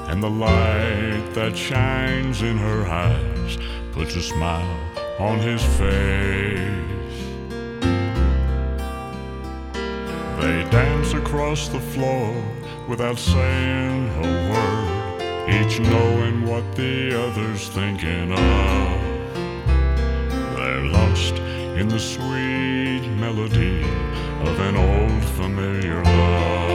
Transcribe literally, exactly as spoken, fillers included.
and the light that shines in her eyes puts a smile on his face. They dance across the floor without saying a word, each knowing what the other's thinking of. They're lost in the sweet melody of an old familiar love.